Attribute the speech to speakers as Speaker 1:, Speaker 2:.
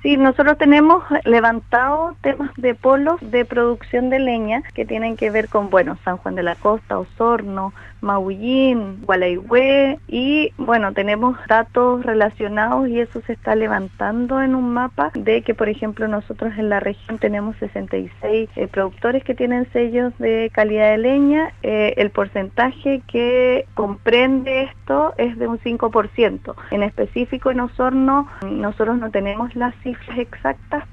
Speaker 1: Sí, nosotros tenemos levantado temas de polos de producción de leña que tienen que ver con, bueno, San Juan de la Costa, Osorno, Maullín, Gualeguay y, bueno, tenemos datos relacionados y eso se está levantando en un mapa de que, por ejemplo, nosotros en la región tenemos 66 productores que tienen sellos de calidad de leña. El porcentaje que comprende esto es de un 5%. En específico en Osorno nosotros no tenemos las cifras exactas,